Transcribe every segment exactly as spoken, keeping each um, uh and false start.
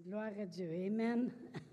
Gloire à Dieu. Amen.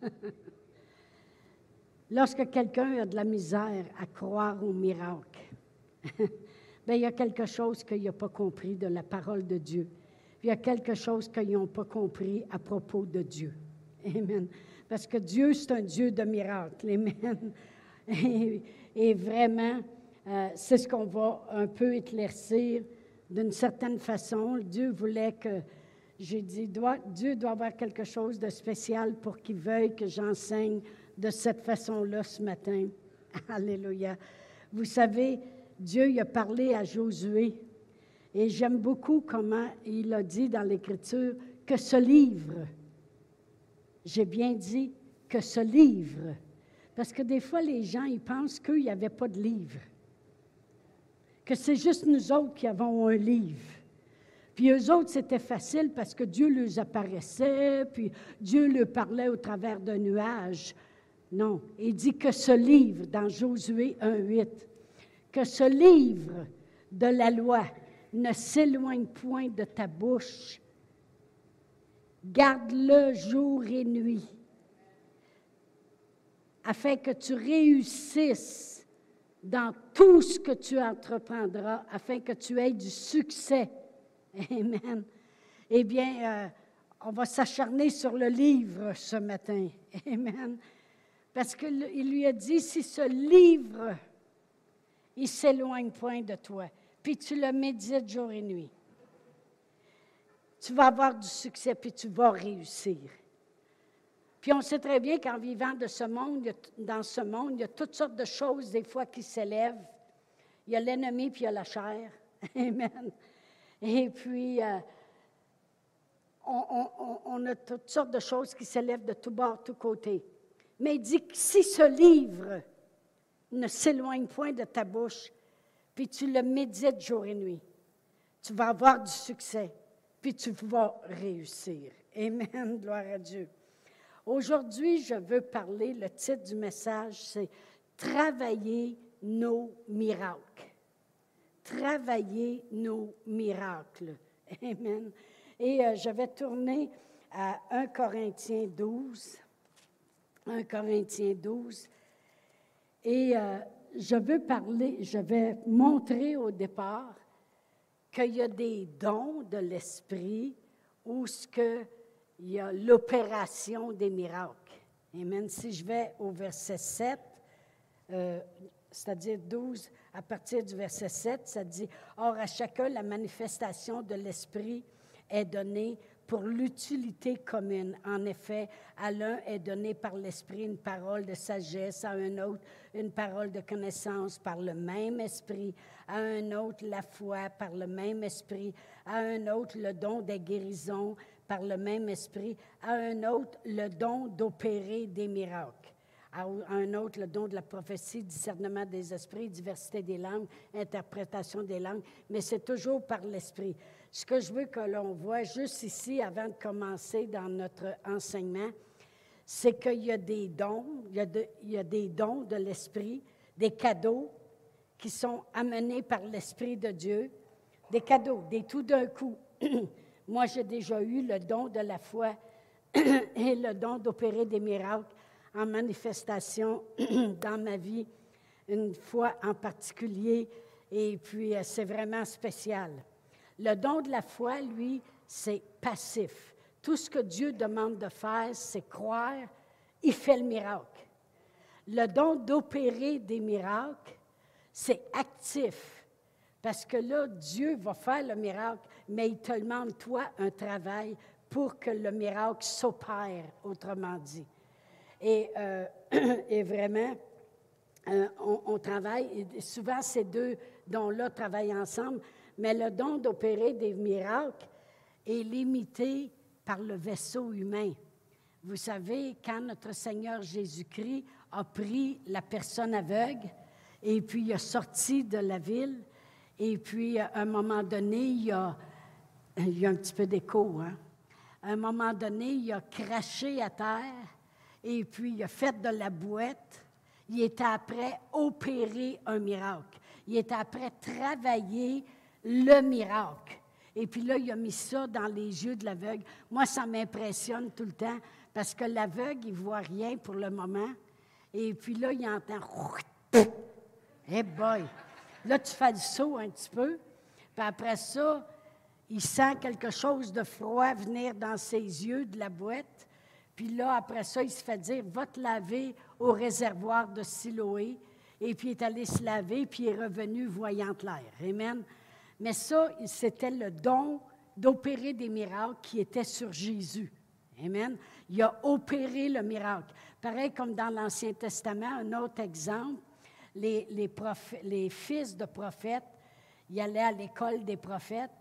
Lorsque quelqu'un a de la misère à croire au miracle, bien, il y a quelque chose qu'il n'a pas compris de la parole de Dieu. Il y a quelque chose qu'ils n'ont pas compris à propos de Dieu. Amen. Parce que Dieu, c'est un Dieu de miracles. Amen. Et, et vraiment, euh, c'est ce qu'on va un peu éclaircir d'une certaine façon. Dieu voulait que, j'ai dit, doit, Dieu doit avoir quelque chose de spécial pour qu'il veuille que j'enseigne de cette façon-là ce matin. Alléluia. Vous savez, Dieu il a parlé à Josué. Et j'aime beaucoup comment il a dit dans l'Écriture que ce livre, j'ai bien dit que ce livre, parce que des fois les gens, ils pensent qu'il n'y avait pas de livre, que c'est juste nous autres qui avons un livre. Puis eux autres, c'était facile parce que Dieu leur apparaissait, puis Dieu leur parlait au travers d'un nuage. Non, il dit que ce livre, dans Josué un huit, que ce livre de la loi ne s'éloigne point de ta bouche. Garde-le jour et nuit, afin que tu réussisses dans tout ce que tu entreprendras, afin que tu aies du succès. Amen. Eh bien, euh, on va s'acharner sur le livre ce matin. Amen. Parce qu'il lui a dit, si ce livre, il ne s'éloigne point de toi, puis tu le médites jour et nuit, tu vas avoir du succès, puis tu vas réussir. Puis on sait très bien qu'en vivant de ce monde, il y a, dans ce monde, il y a toutes sortes de choses des fois qui s'élèvent. Il y a l'ennemi, puis il y a la chair. Amen. Et puis, euh, on, on, on a toutes sortes de choses qui s'élèvent de tous bords, de tous côtés. Mais il dit que si ce livre ne s'éloigne point de ta bouche, puis tu le médites jour et nuit, tu vas avoir du succès, puis tu vas réussir. Amen, gloire à Dieu. Aujourd'hui, je veux parler, le titre du message, c'est « Travailler nos miracles ». Travailler nos miracles. Amen. Et euh, je vais tourner à un Corinthiens douze. un Corinthiens douze. Et euh, je veux parler, je vais montrer au départ qu'il y a des dons de l'Esprit où ce que il y a l'opération des miracles. Amen. Si je vais au verset sept, euh, c'est-à-dire douze, à partir du verset sept, ça dit « Or, à chacun, la manifestation de l'Esprit est donnée pour l'utilité commune. En effet, à l'un est donnée par l'Esprit une parole de sagesse, à un autre une parole de connaissance par le même Esprit, à un autre la foi par le même Esprit, à un autre le don des guérisons par le même Esprit, à un autre le don d'opérer des miracles. À un autre, le don de la prophétie, discernement des esprits, diversité des langues, interprétation des langues, mais c'est toujours par l'Esprit. Ce que je veux que l'on voit juste ici, avant de commencer dans notre enseignement, c'est qu'il y a des dons, il y a, de, il y a des dons de l'Esprit, des cadeaux qui sont amenés par l'Esprit de Dieu, des cadeaux, des tout d'un coup. Moi, j'ai déjà eu le don de la foi et le don d'opérer des miracles en manifestation dans ma vie, une fois en particulier, et puis euh, c'est vraiment spécial. Le don de la foi, lui, c'est passif. Tout ce que Dieu demande de faire, c'est croire, il fait le miracle. Le don d'opérer des miracles, c'est actif, parce que là, Dieu va faire le miracle, mais il te demande, toi, un travail pour que le miracle s'opère, autrement dit. Et, euh, et vraiment, euh, on, on travaille, et souvent ces deux dons-là travaillent ensemble, mais le don d'opérer des miracles est limité par le vaisseau humain. Vous savez, quand notre Seigneur Jésus-Christ a pris la personne aveugle, et puis il a sorti de la ville, et puis à un moment donné, il y a, il y a un petit peu d'écho, hein? À un moment donné, il a craché à terre, et puis il a fait de la boîte. Il était après opérer un miracle. Il était après travailler le miracle. Et puis là, il a mis ça dans les yeux de l'aveugle. Moi, ça m'impressionne tout le temps, parce que l'aveugle, il ne voit rien pour le moment. Et puis là, il entend... Hey boy! Là, tu fais le saut un petit peu. Puis après ça, il sent quelque chose de froid venir dans ses yeux de la boîte. Puis là, après ça, il se fait dire, va te laver au réservoir de Siloé. Et puis, il est allé se laver, puis il est revenu voyant clair. Amen. Mais ça, c'était le don d'opérer des miracles qui était sur Jésus. Amen. Il a opéré le miracle. Pareil comme dans l'Ancien Testament, un autre exemple, les, les, prophètes, les fils de prophètes, ils allaient à l'école des prophètes.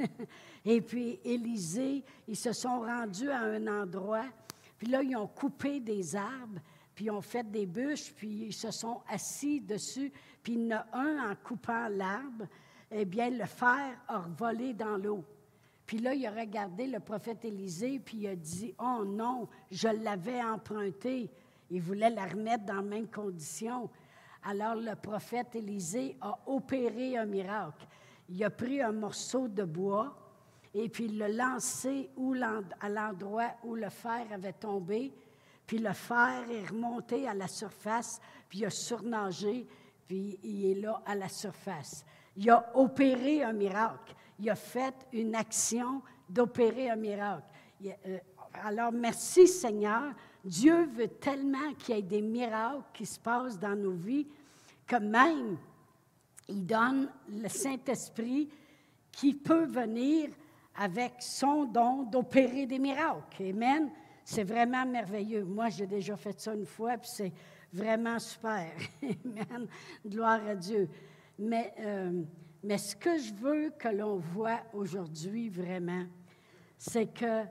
Et puis, Élisée, ils se sont rendus à un endroit, puis là, ils ont coupé des arbres, puis ils ont fait des bûches, puis ils se sont assis dessus, puis il y en a un, en coupant l'arbre, eh bien, le fer a volé dans l'eau. Puis là, il a regardé le prophète Élisée, puis il a dit, « Oh non, je l'avais emprunté. » Il voulait la remettre dans les mêmes conditions. Alors, le prophète Élisée a opéré un miracle. Il a pris un morceau de bois, et puis il l'a lancé où à l'endroit où le fer avait tombé, puis le fer est remonté à la surface, puis il a surnagé, puis il est là à la surface. Il a opéré un miracle. Il a fait une action d'opérer un miracle. Il, euh, alors, merci Seigneur. Dieu veut tellement qu'il y ait des miracles qui se passent dans nos vies que même il donne le Saint-Esprit qui peut venir avec son don d'opérer des miracles. Amen. C'est vraiment merveilleux. Moi, j'ai déjà fait ça une fois, puis c'est vraiment super. Amen. Gloire à Dieu. Mais, euh, mais ce que je veux que l'on voit aujourd'hui vraiment, c'est que,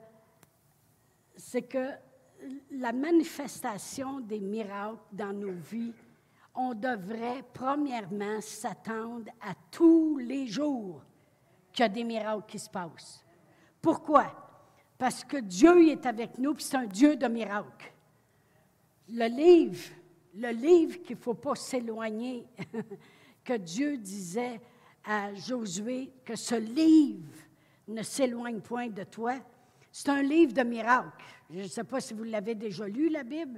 c'est que la manifestation des miracles dans nos vies, on devrait premièrement s'attendre à tous les jours qu'il y a des miracles qui se passent. Pourquoi? Parce que Dieu est avec nous, puis c'est un Dieu de miracles. Le livre, le livre qu'il ne faut pas s'éloigner, que Dieu disait à Josué que ce livre ne s'éloigne point de toi, c'est un livre de miracles. Je ne sais pas si vous l'avez déjà lu, la Bible,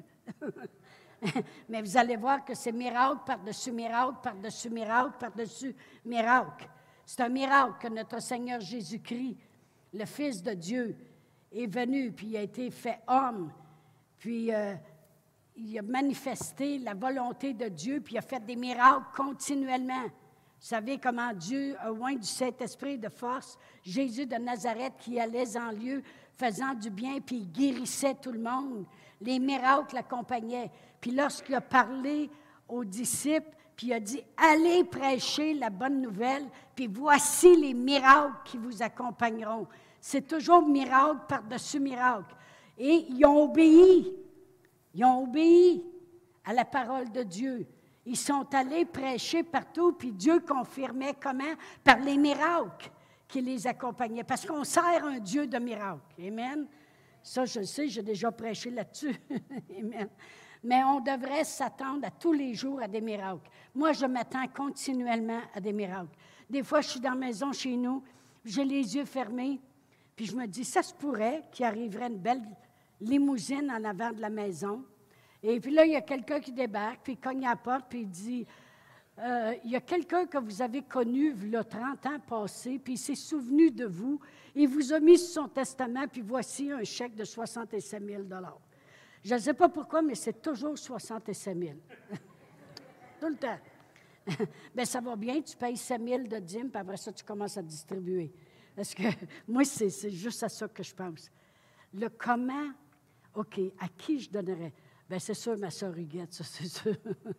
mais vous allez voir que c'est miracle par-dessus miracle, par-dessus miracle, par-dessus miracle. C'est un miracle que notre Seigneur Jésus-Christ, le Fils de Dieu, est venu, puis il a été fait homme, puis euh, il a manifesté la volonté de Dieu, puis il a fait des miracles continuellement. Vous savez comment Dieu a oint du Saint-Esprit de force Jésus de Nazareth qui allait en lieu faisant du bien, puis il guérissait tout le monde. Les miracles l'accompagnaient. Puis lorsqu'il a parlé aux disciples, puis il a dit, « Allez prêcher la bonne nouvelle, puis voici les miracles qui vous accompagneront. » C'est toujours miracle par-dessus miracle. Et ils ont obéi. Ils ont obéi à la parole de Dieu. Ils sont allés prêcher partout, puis Dieu confirmait comment? Par les miracles qui les accompagnaient. Parce qu'on sert un Dieu de miracles. Amen. Ça, je le sais, j'ai déjà prêché là-dessus. Amen. Mais on devrait s'attendre à tous les jours à des miracles. Moi, je m'attends continuellement à des miracles. Des fois, je suis dans la maison chez nous, j'ai les yeux fermés, puis je me dis, ça se pourrait qu'il arriverait une belle limousine en avant de la maison. Et puis là, il y a quelqu'un qui débarque, puis il cogne à la porte, puis il dit, euh, il y a quelqu'un que vous avez connu, il y a trente ans passés, puis il s'est souvenu de vous, il vous a mis sur son testament, puis voici un chèque de soixante-sept mille dollars. Je ne sais pas pourquoi, mais c'est toujours soixante-sept mille. Tout le temps. Bien, ça va bien, tu payes sept mille de dîmes, puis après ça, tu commences à distribuer. Parce que moi, c'est, c'est juste à ça que je pense. Le comment, OK, à qui je donnerais? Bien, c'est sûr, ma soeur Huguette, ça, c'est sûr.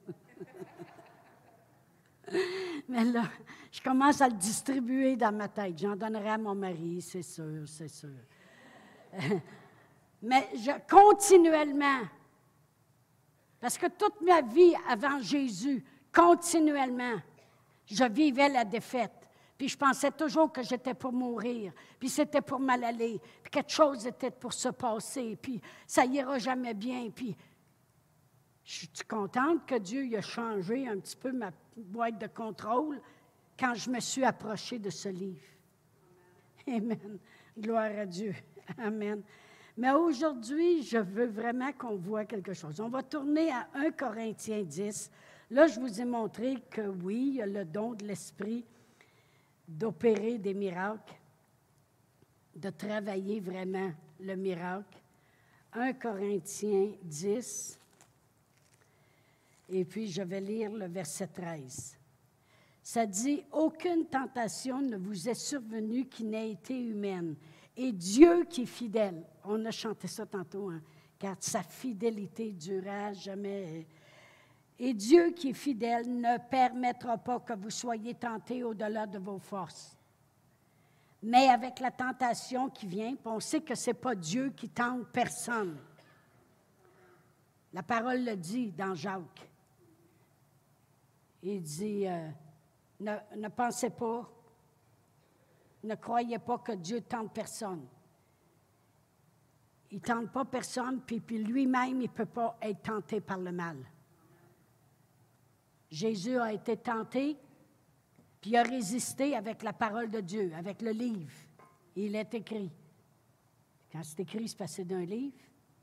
Mais là, je commence à le distribuer dans ma tête. J'en donnerai à mon mari, c'est sûr, c'est sûr. Mais je, continuellement, parce que toute ma vie avant Jésus, continuellement, je vivais la défaite. Puis je pensais toujours que j'étais pour mourir, puis c'était pour mal aller, puis quelque chose était pour se passer, puis ça ira jamais bien. Puis je suis contente que Dieu ait changé un petit peu ma boîte de contrôle quand je me suis approchée de ce livre. Amen. Gloire à Dieu. Amen. Mais aujourd'hui, je veux vraiment qu'on voit quelque chose. On va tourner à un Corinthiens dix. Là, je vous ai montré que oui, il y a le don de l'Esprit d'opérer des miracles, de travailler vraiment le miracle. un Corinthiens dix, et puis je vais lire le verset treize. Ça dit, « Aucune tentation ne vous est survenue qui n'ait été humaine. Et Dieu qui est fidèle. » On a chanté ça tantôt, hein, car sa fidélité durera jamais. Et Dieu qui est fidèle ne permettra pas que vous soyez tentés au-delà de vos forces. Mais avec la tentation qui vient, on sait que ce n'est pas Dieu qui tente personne. La parole le dit dans Jacques. Il dit, euh, ne, ne pensez pas, ne croyez pas que Dieu tente personne. Il ne tente pas personne, puis, puis lui-même, il ne peut pas être tenté par le mal. Jésus a été tenté, puis il a résisté avec la parole de Dieu, avec le livre. Il est écrit. Quand c'est écrit, c'est passé d'un livre.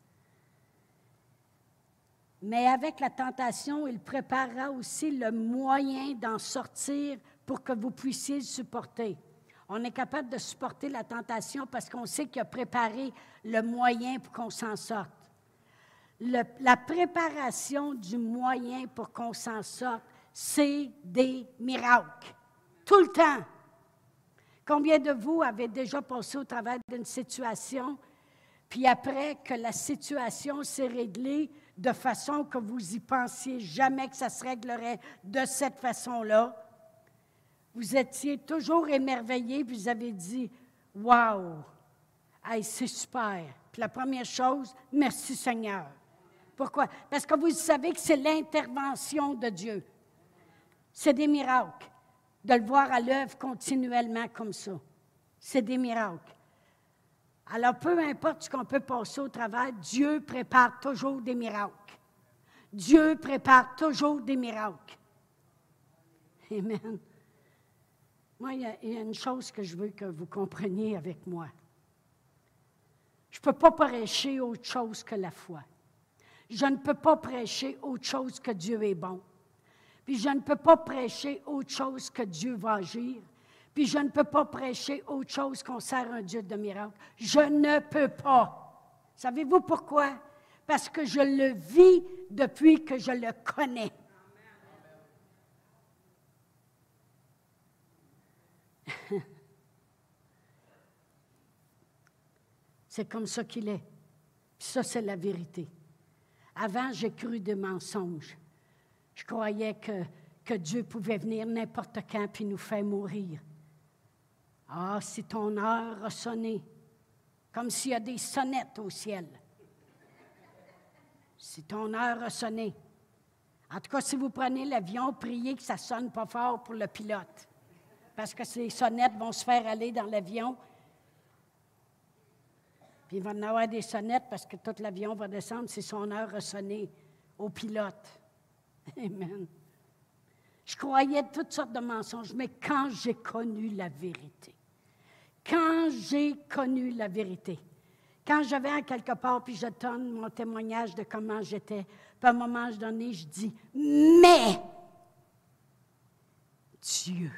Mais avec la tentation, il préparera aussi le moyen d'en sortir pour que vous puissiez le supporter. On est capable de supporter la tentation parce qu'on sait qu'il a préparé le moyen pour qu'on s'en sorte. Le, la préparation du moyen pour qu'on s'en sorte, c'est des miracles. Tout le temps. Combien de vous avez déjà passé au travers d'une situation, puis après que la situation s'est réglée de façon que vous y pensiez jamais que ça se réglerait de cette façon-là, vous étiez toujours émerveillé, puis vous avez dit « Wow! Hey, c'est super! » Puis la première chose, « Merci Seigneur! » Pourquoi? Parce que vous savez que c'est l'intervention de Dieu. C'est des miracles. De le voir à l'œuvre continuellement comme ça. C'est des miracles. Alors, peu importe ce qu'on peut passer au travers, Dieu prépare toujours des miracles. Dieu prépare toujours des miracles. Amen. Moi, il y, a, il y a une chose que je veux que vous compreniez avec moi. Je ne peux pas prêcher autre chose que la foi. Je ne peux pas prêcher autre chose que Dieu est bon. Puis je ne peux pas prêcher autre chose que Dieu va agir. Puis je ne peux pas prêcher autre chose qu'on sert un Dieu de miracle. Je ne peux pas. Savez-vous pourquoi? Parce que je le vis depuis que je le connais. C'est comme ça qu'il est. Puis ça, c'est la vérité. Avant, j'ai cru des mensonges. Je croyais que, que Dieu pouvait venir n'importe quand puis nous faire mourir. Ah, si ton heure a sonné, comme s'il y a des sonnettes au ciel. Si ton heure a sonné. En tout cas, si vous prenez l'avion, priez que ça ne sonne pas fort pour le pilote. Parce que ces sonnettes vont se faire aller dans l'avion. Puis il va en avoir des sonnettes parce que tout l'avion va descendre si son heure a sonné au pilote. Amen. Je croyais toutes sortes de mensonges, mais quand j'ai connu la vérité, quand j'ai connu la vérité, quand je vais à quelque part, puis je donne mon témoignage de comment j'étais, puis à un moment donné, je dis, mais Dieu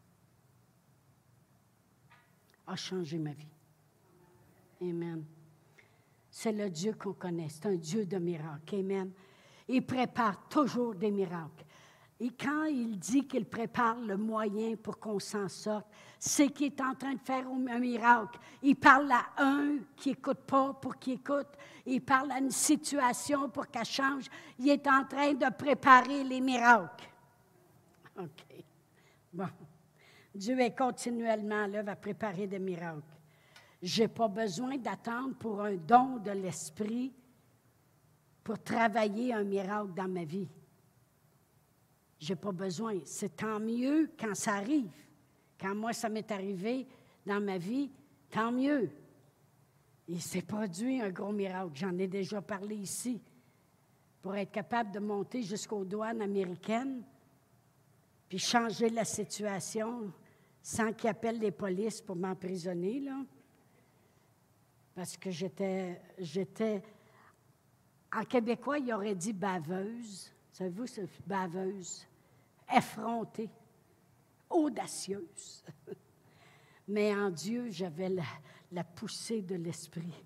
a changé ma vie. Amen. C'est le Dieu qu'on connaît, c'est un Dieu de miracles. Amen. Il prépare toujours des miracles. Et quand il dit qu'il prépare le moyen pour qu'on s'en sorte, c'est qu'il est en train de faire un miracle. Il parle à un qui n'écoute pas pour qu'il écoute. Il parle à une situation pour qu'elle change. Il est en train de préparer les miracles. OK. Bon. Dieu est continuellement à l'œuvre à préparer des miracles. Je n'ai pas besoin d'attendre pour un don de l'Esprit pour travailler un miracle dans ma vie. Je n'ai pas besoin. C'est tant mieux quand ça arrive. Quand moi, ça m'est arrivé dans ma vie, tant mieux. Il s'est produit un gros miracle. J'en ai déjà parlé ici. Pour être capable de monter jusqu'aux douanes américaines, puis changer la situation, sans qu'ils appellent les polices pour m'emprisonner, là. Parce que j'étais, j'étais, en québécois, il aurait dit baveuse. Savez-vous, c'est baveuse, effrontée, audacieuse. Mais en Dieu, j'avais la, la poussée de l'Esprit.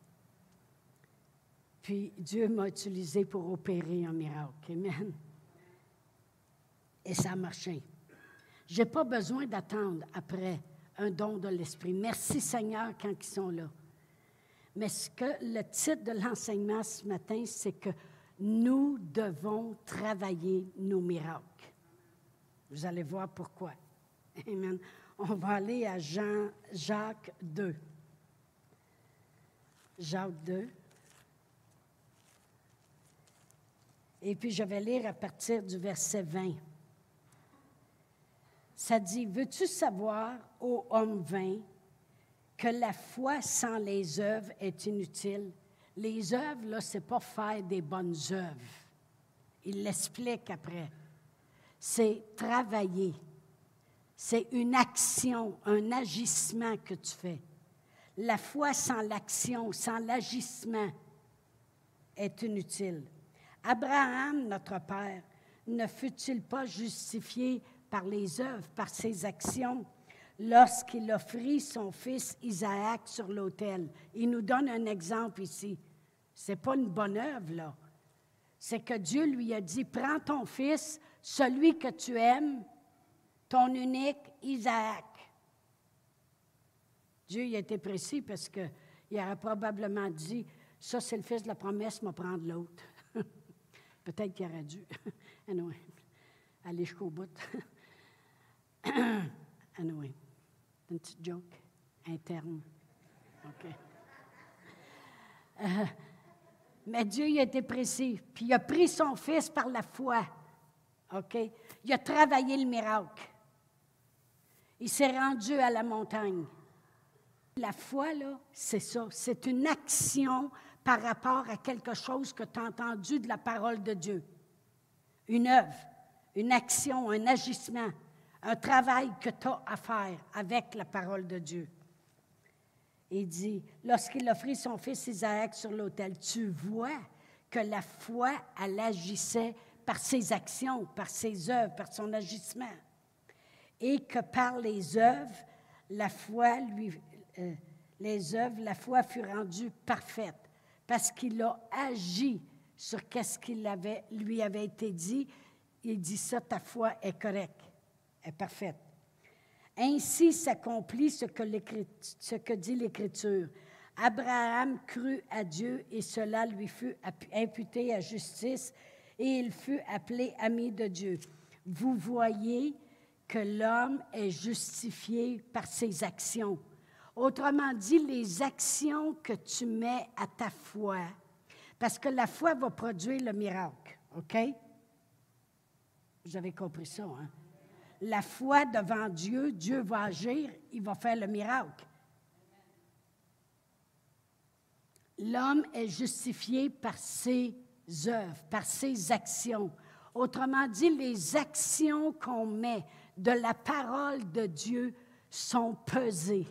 Puis Dieu m'a utilisé pour opérer un miracle. Amen. Et ça a marché. Je n'ai pas besoin d'attendre après un don de l'Esprit. Merci Seigneur quand ils sont là. Mais ce que le titre de l'enseignement ce matin, c'est que nous devons travailler nos miracles. Vous allez voir pourquoi. Amen. On va aller à Jean, Jacques deux. Jacques deux. Et puis je vais lire à partir du verset vingt. Ça dit, « Veux-tu savoir, ô homme vain, que la foi sans les œuvres est inutile? » Les œuvres, là, ce n'est pas faire des bonnes œuvres. Il l'explique après. C'est travailler. C'est une action, un agissement que tu fais. La foi sans l'action, sans l'agissement, est inutile. Abraham, notre père, ne fut-il pas justifié par les œuvres, par ses actions, lorsqu'il offrit son fils Isaac sur l'autel? Il nous donne un exemple ici. Ce n'est pas une bonne œuvre, là. C'est que Dieu lui a dit, prends ton fils, celui que tu aimes, ton unique Isaac. Dieu il a été précis parce qu'il aurait probablement dit, ça c'est le fils de la promesse, mais prendre l'autre. Peut-être qu'il aurait dû. Anyway, aller jusqu'au bout. Anyway, une petite joke interne. OK. Euh, mais Dieu il a été précis. Puis il a pris son fils par la foi. OK? Il a travaillé le miracle. Il s'est rendu à la montagne. La foi, là, c'est ça. C'est une action par rapport à quelque chose que tu as entendu de la parole de Dieu. Une œuvre, une action, un agissement, un travail que tu as à faire avec la parole de Dieu. Il dit, lorsqu'il offrit son fils Isaac sur l'autel, tu vois que la foi, elle agissait par ses actions, par ses œuvres, par son agissement. Et que par les œuvres, la foi lui, euh, les œuvres, la foi fut rendue parfaite, parce qu'il a agi sur ce qu'il avait, lui avait été dit. Il dit ça, ta foi est correcte, est parfaite. Ainsi s'accomplit ce que, ce que dit l'Écriture. Abraham crut à Dieu et cela lui fut imputé à justice et il fut appelé ami de Dieu. Vous voyez que l'homme est justifié par ses actions. Autrement dit, les actions que tu mets à ta foi, parce que la foi va produire le miracle, OK? Vous avez compris ça, hein? La foi devant Dieu, Dieu va agir, il va faire le miracle. L'homme est justifié par ses œuvres, par ses actions. Autrement dit, les actions qu'on met de la parole de Dieu sont pesées.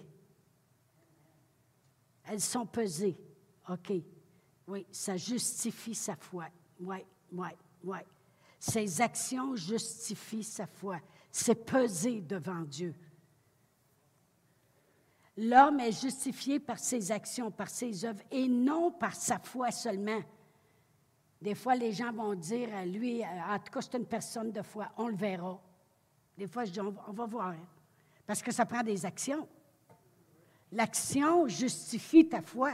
Elles sont pesées. OK. Oui, ça justifie sa foi. Oui, oui, oui. Ses actions justifient sa foi. C'est pesé devant Dieu. L'homme est justifié par ses actions, par ses œuvres, et non par sa foi seulement. Des fois, les gens vont dire, lui, en tout cas, c'est une personne de foi, on le verra. Des fois, je dis, on, on va voir. Parce que ça prend des actions. L'action justifie ta foi.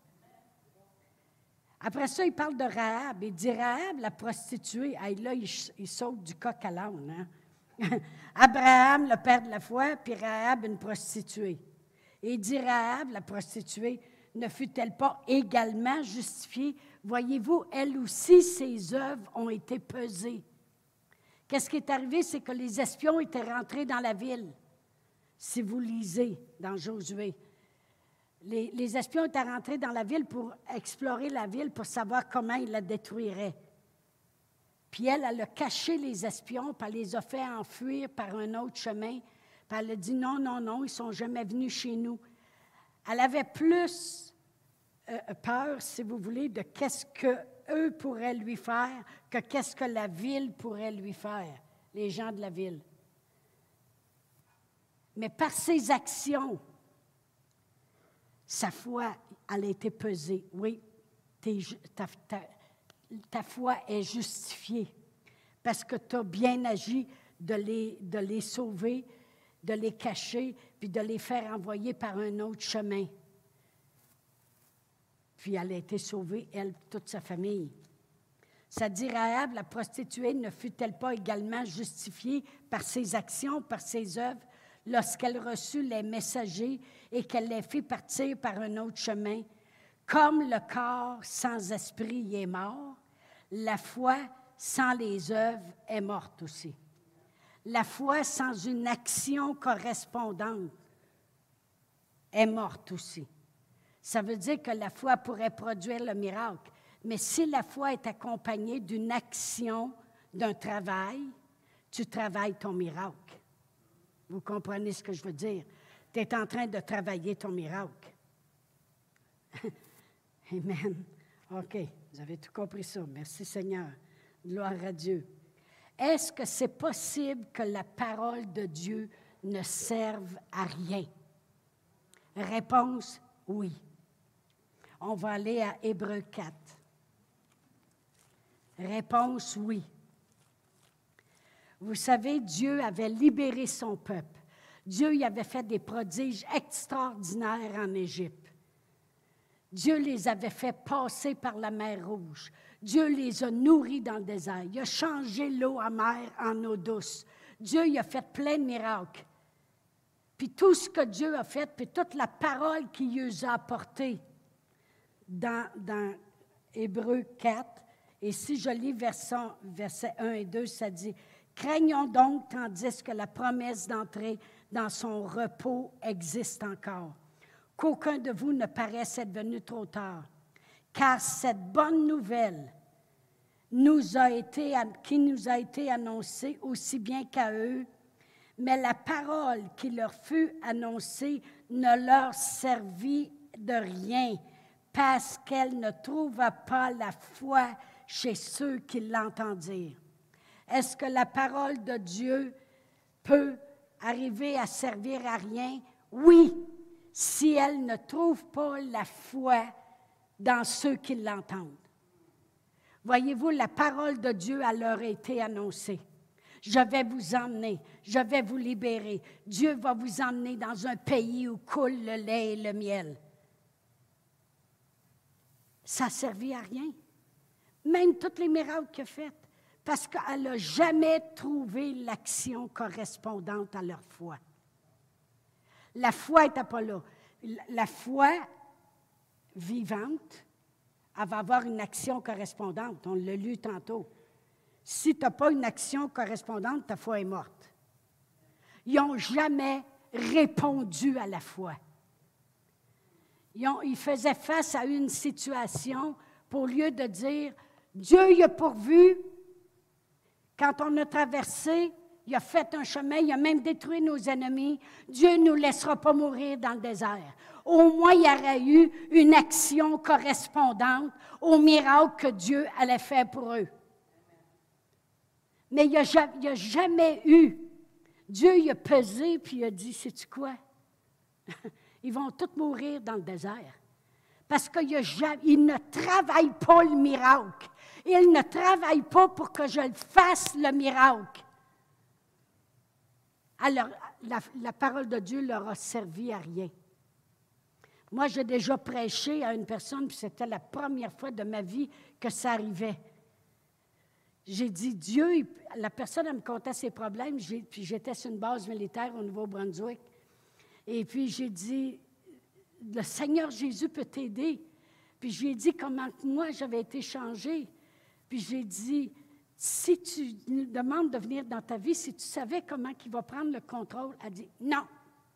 Après ça, il parle de Rahab. Il dit, Rahab, la prostituée. Hey, là, il, il saute du coq à l'âne. Hein? Abraham, le père de la foi, puis Rahab, une prostituée. Et il dit, Rahab, la prostituée, ne fut-elle pas également justifiée? Voyez-vous, elle aussi, ses œuvres ont été pesées. Qu'est-ce qui est arrivé? C'est que les espions étaient rentrés dans la ville. Si vous lisez dans Josué, les, les espions étaient rentrés dans la ville pour explorer la ville, pour savoir comment ils la détruiraient. Puis elle, elle a caché les espions, puis elle les a fait enfuir par un autre chemin, Puis elle a dit, non, non, non, ils ne sont jamais venus chez nous. Elle avait plus euh, peur, si vous voulez, de qu'est-ce qu'eux pourraient lui faire que qu'est-ce que la ville pourrait lui faire, les gens de la ville. Mais par ses actions, sa foi, elle a été pesée. Oui, t'es, ta, ta, ta foi est justifiée parce que tu as bien agi de les, de les sauver, de les cacher, puis de les faire envoyer par un autre chemin. Puis elle a été sauvée, elle, toute sa famille. Ça dit, Rahab, la prostituée, ne fut-elle pas également justifiée par ses actions, par ses œuvres, lorsqu'elle reçut les messagers et qu'elle les fit partir par un autre chemin? Comme le corps sans esprit y est mort, la foi sans les œuvres est morte aussi. La foi sans une action correspondante est morte aussi. Ça veut dire que la foi pourrait produire le miracle, mais si la foi est accompagnée d'une action, d'un travail, tu travailles ton miracle. Vous comprenez ce que je veux dire? Tu es en train de travailler ton miracle. Amen. OK, vous avez tout compris ça. Merci Seigneur. Gloire à Dieu. Est-ce que c'est possible que la parole de Dieu ne serve à rien? Réponse, oui. On va aller à Hébreux quatre. Réponse, oui. Vous savez, Dieu avait libéré son peuple. Dieu y avait fait des prodiges extraordinaires en Égypte. Dieu les avait fait passer par la mer Rouge. Dieu les a nourris dans le désert. Il a changé l'eau amère en eau douce. Dieu y a fait plein de miracles. Puis tout ce que Dieu a fait, puis toute la parole qu'il nous a apportée dans, dans Hébreux quatre, et si je lis verset, verset un et deux, ça dit « Craignons donc, tandis que la promesse d'entrer dans son repos existe encore, qu'aucun de vous ne paraisse être venu trop tard. Car cette bonne nouvelle nous a été, qui nous a été annoncée aussi bien qu'à eux, mais la parole qui leur fut annoncée ne leur servit de rien, parce qu'elle ne trouva pas la foi chez ceux qui l'entendirent. » Est-ce que la parole de Dieu peut arriver à servir à rien? Oui, si elle ne trouve pas la foi dans ceux qui l'entendent. Voyez-vous, la parole de Dieu a leur été annoncée. Je vais vous emmener, je vais vous libérer. Dieu va vous emmener dans un pays où coule le lait et le miel. Ça n'a servi à rien. Même tous les miracles qu'il a faits, parce qu'elle n'a jamais trouvé l'action correspondante à leur foi. La foi n'était pas là. La foi vivante, elle va avoir une action correspondante. On l'a lu tantôt. Si tu n'as pas une action correspondante, ta foi est morte. Ils n'ont jamais répondu à la foi. Ils, ont, ils faisaient face à une situation, pour lieu de dire, Dieu y a pourvu, quand on a traversé, il a fait un chemin, il a même détruit nos ennemis, Dieu ne nous laissera pas mourir dans le désert. Au moins, il y aurait eu une action correspondante au miracle que Dieu allait faire pour eux. Mais il n'y a, a jamais eu. Dieu il a pesé puis il a dit, sais-tu quoi? Ils vont tous mourir dans le désert. Parce qu'il ne travaille pas le miracle. Il ne travaille pas pour que je fasse le miracle. Alors, la, la parole de Dieu leur a servi à rien. Moi, j'ai déjà prêché à une personne, puis c'était la première fois de ma vie que ça arrivait. J'ai dit, Dieu, la personne, elle me contait ses problèmes, j'ai, puis j'étais sur une base militaire au Nouveau-Brunswick. Et puis, j'ai dit, le Seigneur Jésus peut t'aider. Puis, j'ai dit comment moi, j'avais été changée. Puis, j'ai dit, si tu nous demandes de venir dans ta vie, si tu savais comment il va prendre le contrôle, elle dit, non.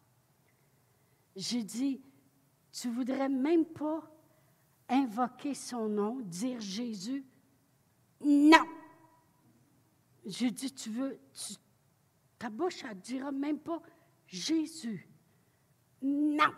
J'ai dit, tu ne voudrais même pas invoquer son nom, dire Jésus? Non. J'ai dit, tu veux, tu, ta bouche, elle ne dira même pas Jésus, non.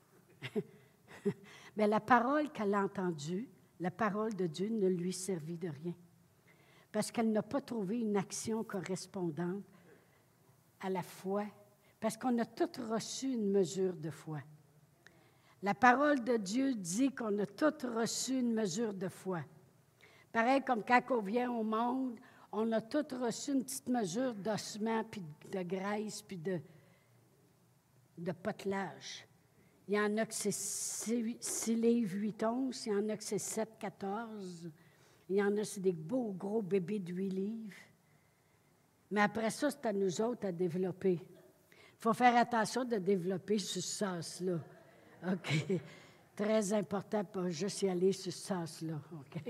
Mais la parole qu'elle a entendue, la parole de Dieu ne lui servit de rien. Parce qu'elle n'a pas trouvé une action correspondante à la foi. Parce qu'on a tous reçu une mesure de foi. La parole de Dieu dit qu'on a tous reçu une mesure de foi. Pareil comme quand on vient au monde, on a tous reçu une petite mesure d'ossement, puis de graisse, puis de, de potelage. Il y en a que c'est six livres, huit onces, il y en a que c'est sept, quatorze. Il y en a, c'est des beaux gros bébés de huit livres. Mais après ça, c'est à nous autres à développer. Il faut faire attention de développer ce sens-là. OK. Très important, pas juste y aller sur ce sens-là. OK.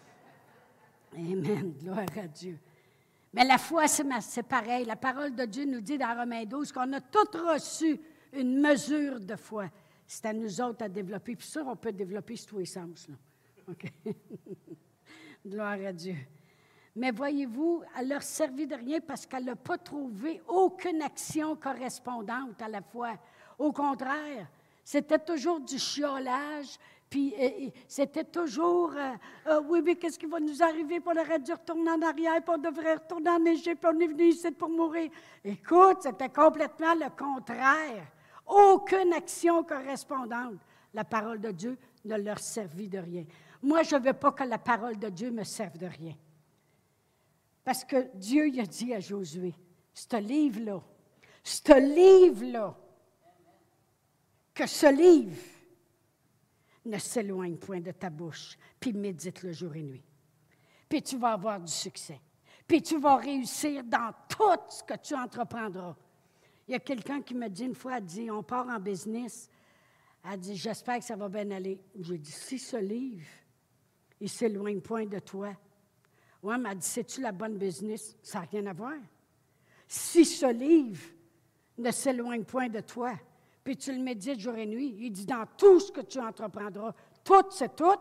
Amen. Gloire à Dieu. Mais la foi, c'est, c'est pareil. La parole de Dieu nous dit dans Romains douze qu'on a tous reçu une mesure de foi. C'est à nous autres à développer. Puis ça, on peut développer sur tous les sens. Là. OK. Gloire à Dieu. Mais voyez-vous, elle leur servit de rien parce qu'elle n'a pas trouvé aucune action correspondante à la foi. Au contraire, c'était toujours du chiolage, puis euh, c'était toujours euh, euh, oui, mais qu'est-ce qui va nous arriver? Puis on aurait dû retourner en arrière, puis on devrait retourner en Égypte, puis on est venu ici pour mourir. Écoute, c'était complètement le contraire. Aucune action correspondante. La parole de Dieu ne leur servit de rien. Moi, je ne veux pas que la parole de Dieu me serve de rien. Parce que Dieu il a dit à Josué, ce livre-là, ce livre-là, que ce livre ne s'éloigne point de ta bouche, puis médite le jour et nuit. Puis tu vas avoir du succès. Puis tu vas réussir dans tout ce que tu entreprendras. Il y a quelqu'un qui me dit une fois, elle dit, on part en business. Elle dit, j'espère que ça va bien aller. J'ai dit, si ce livre, il ne s'éloigne point de toi. Oui, mais elle dit, c'est-tu la bonne business? Ça n'a rien à voir. Si ce livre ne s'éloigne point de toi, puis tu le médites jour et nuit, il dit, dans tout ce que tu entreprendras, tout, c'est tout.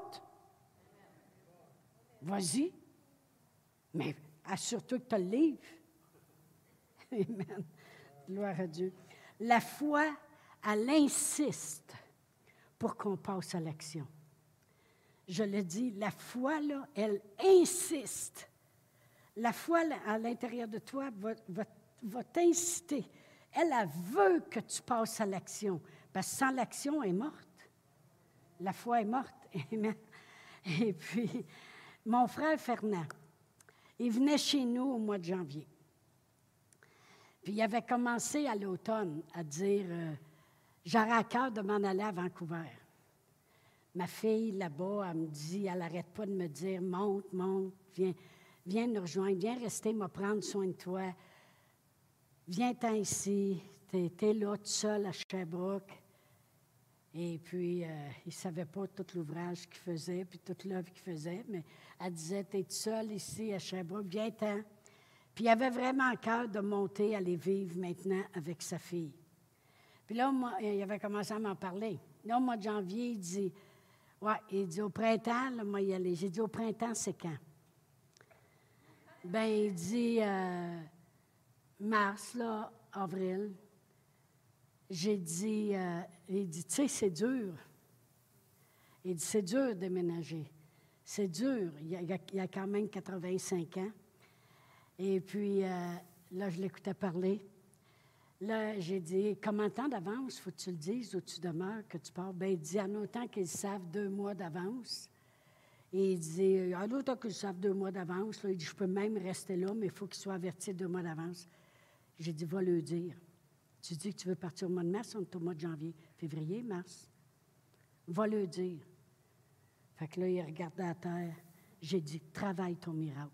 Vas-y. Mais assure-toi que tu as le livre. Amen. Gloire à Dieu. La foi, elle insiste pour qu'on passe à l'action. Je le dis, la foi, là, elle insiste. La foi, à l'intérieur de toi, va, va, va t'inciter. Elle, elle veut que tu passes à l'action. Parce que sans l'action, elle est morte. La foi est morte. Amen. Et puis, mon frère Fernand, il venait chez nous au mois de janvier. Puis il avait commencé à l'automne à dire euh, « J'aurais à cœur de m'en aller à Vancouver. » Ma fille, là-bas, elle me dit, elle n'arrête pas de me dire « Monte, monte, viens, viens nous rejoindre, viens rester, me prendre soin de toi. Viens-t'en ici, tu es là, tout seul à Sherbrooke. » Et puis, euh, il ne savait pas tout l'ouvrage qu'il faisait, puis toute l'œuvre qu'il faisait, mais elle disait « Tu es tout seul ici à Sherbrooke, viens-t'en. » Puis il avait vraiment à cœur de monter, aller vivre maintenant avec sa fille. Puis là, moi, il avait commencé à m'en parler. Là, au mois de janvier, il dit, ouais, il dit, au printemps, là, moi, y aller. J'ai dit, au printemps, c'est quand? Ben, il dit, euh, mars, là, avril. J'ai dit, euh, il dit, tu sais, c'est dur. Il dit, c'est dur de déménager. C'est dur. Il y a, il y a quand même quatre-vingt-cinq ans. Et puis, euh, là, je l'écoutais parler. Là, j'ai dit, combien de temps d'avance faut que tu le dises où tu demeures, que tu pars? Bien, il dit, en autant qu'ils savent deux mois d'avance. Et il dit, en autant qu'ils savent deux mois d'avance, là, il dit, je peux même rester là, mais il faut qu'ils soient avertis deux mois d'avance. J'ai dit, va le dire. Tu dis que tu veux partir au mois de mars, on est au mois de janvier, février, mars. Va le dire. Fait que là, il regardait à terre. J'ai dit, travaille ton miracle.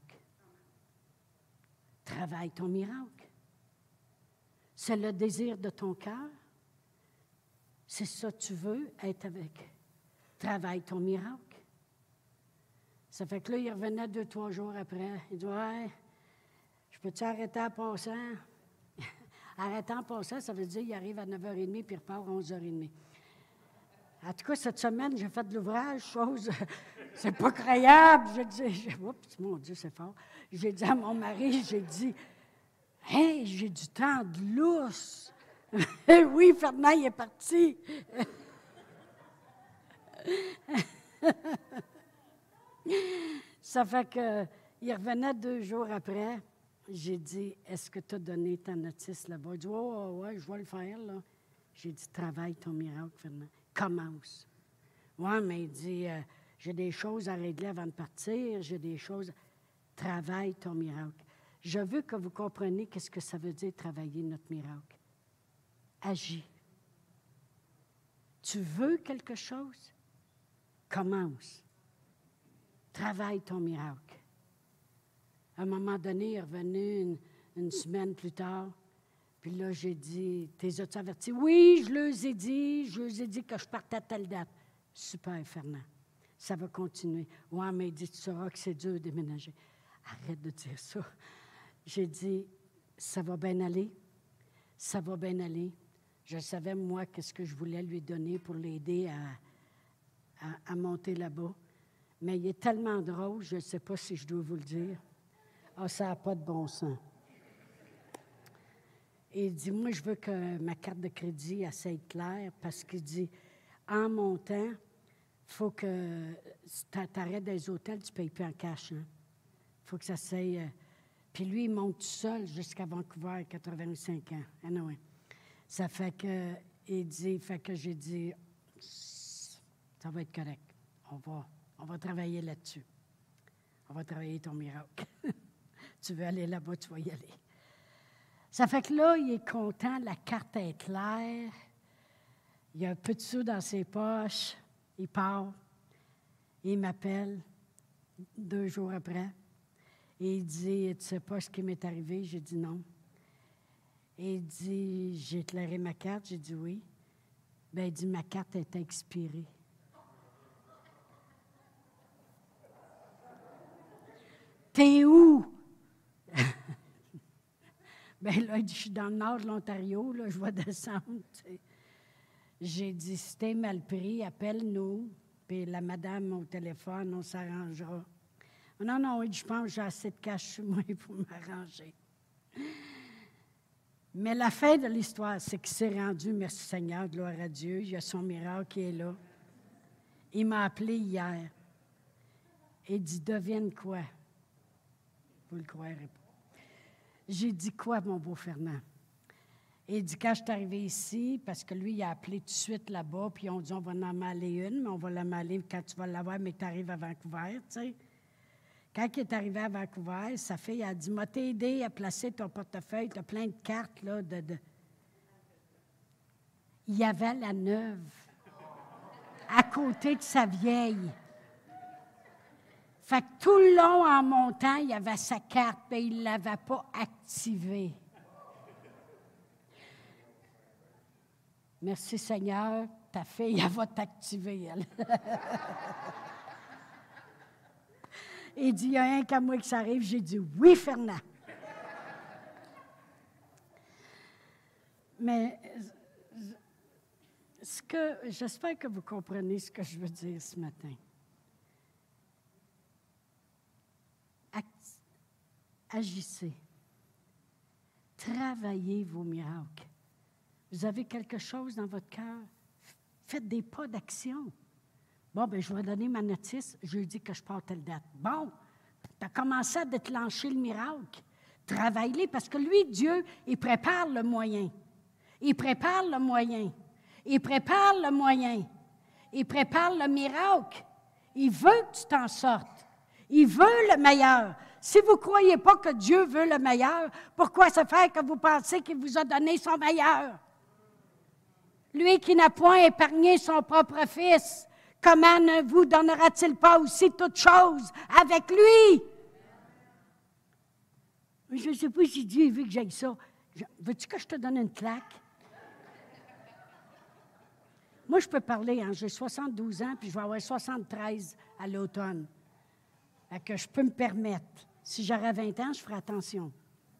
Travaille ton miracle. C'est le désir de ton cœur. C'est ça que tu veux, être avec. Travaille ton miracle. Ça fait que là, il revenait deux, trois jours après. Il dit, ouais, je peux-tu arrêter en passant? Arrêter en passant, ça veut dire qu'il arrive à neuf heures trente puis il repart à onze heures trente. En tout cas, cette semaine, j'ai fait de l'ouvrage, chose, c'est pas croyable. J'ai dit, oups, mon Dieu, c'est fort. J'ai dit à mon mari, j'ai dit, hey, j'ai du temps de lousse. Oui, Fernand, il est parti. Ça fait que, il revenait deux jours après. J'ai dit, est-ce que tu as donné ta notice là-bas? Il dit, oh, ouais, je vais le faire, là. J'ai dit, travaille ton miracle, Fernand. Commence. Oui, mais il dit, euh, j'ai des choses à régler avant de partir, j'ai des choses. Travaille ton miracle. Je veux que vous compreniez qu'est-ce que ça veut dire travailler notre miracle. Agis. Tu veux quelque chose? Commence. Travaille ton miracle. À un moment donné, il est revenu une, une semaine plus tard. Puis là, j'ai dit, t'es as-tu avertis? Oui, je leur ai dit, je leur ai dit que je partais à telle date. Super, Fernand. Ça va continuer. Ouais, mais il dit, tu sauras que c'est dur de déménager. Arrête de dire ça. J'ai dit, ça va bien aller. Ça va bien aller. Je savais, moi, qu'est-ce que je voulais lui donner pour l'aider à, à, à monter là-bas. Mais il est tellement drôle, je ne sais pas si je dois vous le dire. Ah, ça n'a pas de bon sens. Et il dit, moi, je veux que ma carte de crédit essaie de claire parce qu'il dit, en montant, il faut que tu arrêtes des hôtels, tu ne payes plus en cash. Il hein? faut que ça s'aille. Euh, puis lui, il monte tout seul jusqu'à Vancouver à quatre-vingt-cinq ans. Anyway. Ça fait que, il dit, fait que j'ai dit, ça va être correct. On va, on va travailler là-dessus. On va travailler ton miracle. Tu veux aller là-bas, tu vas y aller. Ça fait que là, il est content, la carte est claire. Il y a un peu de sous dans ses poches. Il part. Il m'appelle deux jours après. Et il dit, tu sais pas ce qui m'est arrivé? J'ai dit non. Et il dit, j'ai éclairé ma carte. J'ai dit oui. Bien, il dit, ma carte est expirée. T'es où? Bien là, il dit, je suis dans le nord de l'Ontario, là, je vais descendre. Tu sais. J'ai dit, si t'es mal pris, appelle-nous. Puis la madame au téléphone, on s'arrangera. Non, non, je pense que j'ai assez de cash sur moi pour m'arranger. Mais la fin de l'histoire, c'est qu'il s'est rendu, merci Seigneur, gloire à Dieu, il y a son miracle qui est là. Il m'a appelé hier. Il dit, devine quoi? Vous ne le croirez pas. J'ai dit quoi, mon beau Fernand? Il dit, quand je suis arrivé ici, parce que lui, il a appelé tout de suite là-bas, puis ils ont dit, on va en aller une, mais on va la m'aller quand tu vas l'avoir, mais tu arrives à Vancouver, tu sais. Quand il est arrivé à Vancouver, sa fille a dit, m'a t'aider à placer ton portefeuille, tu as plein de cartes, là, de, de... Il y avait la neuve à côté de sa vieille. Fait que tout le long, en montant, il y avait sa carte, mais il ne l'avait pas activée. Merci Seigneur, ta fille, elle va t'activer, elle. Il dit, il y a un qu'à moi que ça arrive. J'ai dit, oui, Fernand. Mais ce que, j'espère que vous comprenez ce que je veux dire ce matin. Agissez. Travaillez vos miracles. Vous avez quelque chose dans votre cœur, faites des pas d'action. Bon, bien, je vais donner ma notice, je lui dis que je pars telle date. Bon, tu as commencé à déclencher le miracle. Travaille-les, parce que lui, Dieu, il prépare le moyen. Il prépare le moyen. Il prépare le moyen. Il prépare le miracle. Il veut que tu t'en sortes. Il veut le meilleur. Si vous ne croyez pas que Dieu veut le meilleur, pourquoi se faire que vous pensez qu'il vous a donné son meilleur? Lui qui n'a point épargné son propre fils, comment ne vous donnera-t-il pas aussi toutes choses avec lui? Je ne sais pas si Dieu veut que j'aille ça. Veux-tu que je te donne une claque? Moi, je peux parler, hein, j'ai soixante-douze ans, puis je vais avoir soixante-treize à l'automne. Fait que je peux me permettre. Si j'aurais vingt ans, je ferais attention.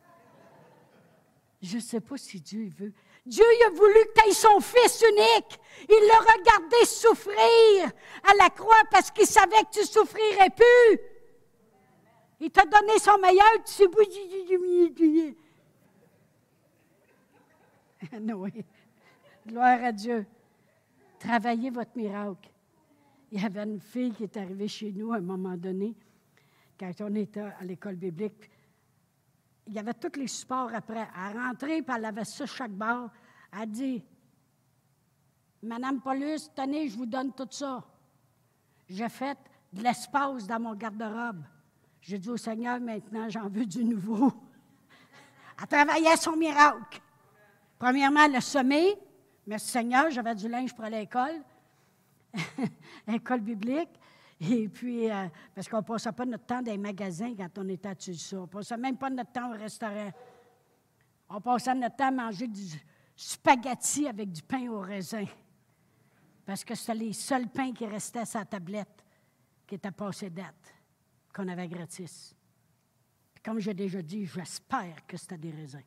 Je ne sais pas si Dieu veut. Dieu il a voulu que tu aies son Fils unique. Il l'a regardé souffrir à la croix parce qu'il savait que tu ne souffrirais plus. Il t'a donné son meilleur, tu sais pas. Noé. Gloire à Dieu. Travaillez votre miracle. Il y avait une fille qui est arrivée chez nous à un moment donné, quand on était à l'école biblique. Il y avait tous les supports après. Elle rentrait, puis elle avait ça chaque barre. Elle dit, « Madame Paulus, tenez, je vous donne tout ça. » J'ai fait de l'espace dans mon garde-robe. J'ai dit au Seigneur, maintenant, j'en veux du nouveau. Elle travaillait son miracle. Premièrement, elle a semé. Merci Seigneur, j'avais du linge pour aller à l'école. École biblique. Et puis, euh, parce qu'on ne passait pas notre temps dans les magasins quand on était à ça. On ne passait même pas notre temps au restaurant. On passait notre temps à manger du spaghetti avec du pain au raisin. Parce que c'était les seuls pains qui restaient sur la tablette, qui étaient passés date, qu'on avait gratis. Puis comme j'ai déjà dit, j'espère que c'était des raisins.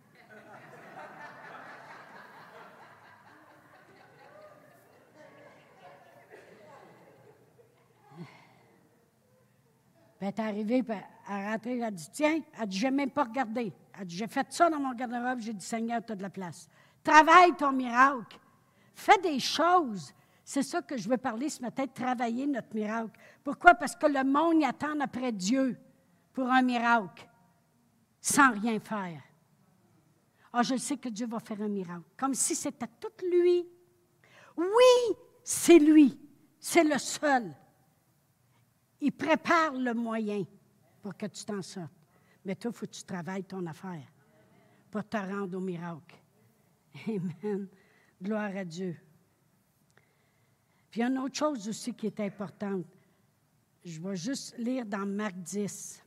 Puis elle est arrivée, puis elle est rentrée, elle a dit, tiens, elle dit, je n'ai même pas regardé. Elle dit, j'ai fait ça dans mon garde-robe, j'ai dit, Seigneur, tu as de la place. Travaille ton miracle. Fais des choses. C'est ça que je veux parler ce matin, de travailler notre miracle. Pourquoi? Parce que le monde y attend après Dieu pour un miracle, sans rien faire. Ah, je sais que Dieu va faire un miracle, comme si c'était tout lui. Oui, c'est lui, c'est le seul. Il prépare le moyen pour que tu t'en sortes. Mais toi, il faut que tu travailles ton affaire pour te rendre au miracle. Amen. Gloire à Dieu. Puis il y a une autre chose aussi qui est importante. Je vais juste lire dans Marc dix.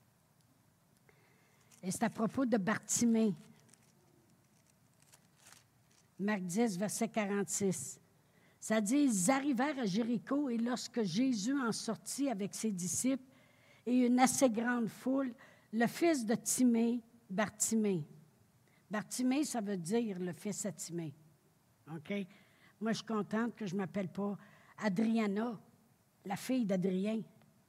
Et c'est à propos de Bartimée. Marc dix, verset quarante-six. Ça dit, ils arrivèrent à Jéricho et lorsque Jésus en sortit avec ses disciples et une assez grande foule, le fils de Timée, Bartimée. Bartimée, ça veut dire le fils à Timée. OK? Moi, je suis contente que je ne m'appelle pas Adriana, la fille d'Adrien.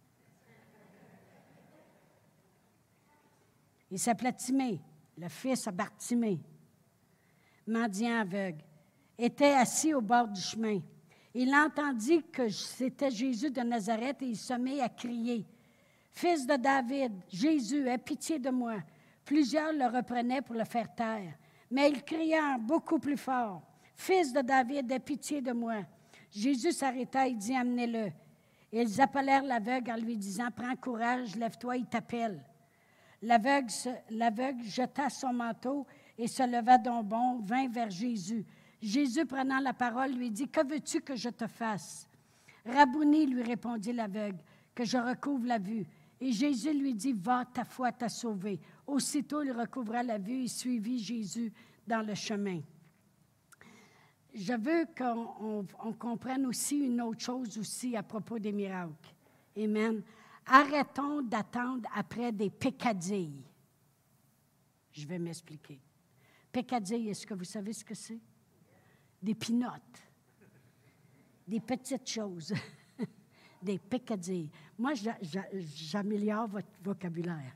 Il s'appelait Timée, le fils à Bartimée, mendiant aveugle. Était assis au bord du chemin. Il entendit que c'était Jésus de Nazareth et il se mit à crier, « Fils de David, Jésus, aie pitié de moi. » Plusieurs le reprenaient pour le faire taire, mais il cria beaucoup plus fort, « Fils de David, aie pitié de moi. » Jésus s'arrêta et dit, « Amenez-le. » Et ils appelèrent l'aveugle en lui disant, « Prends courage, lève-toi, il t'appelle. » L'aveugle, l'aveugle jeta son manteau et se leva d'un bond, vint vers Jésus. Jésus, prenant la parole, lui dit, « Que veux-tu que je te fasse? » « Rabouni, lui répondit l'aveugle, « que je recouvre la vue. » Et Jésus lui dit, « Va, ta foi t'a sauvé. » Aussitôt, il recouvra la vue et suivit Jésus dans le chemin. Je veux qu'on on, on comprenne aussi une autre chose aussi à propos des miracles. Amen. Arrêtons d'attendre après des peccadilles. Je vais m'expliquer. Peccadilles, est-ce que vous savez ce que c'est? Des pinottes, des petites choses, des peccadilles. Moi, j'a, j'a, j'améliore votre vocabulaire.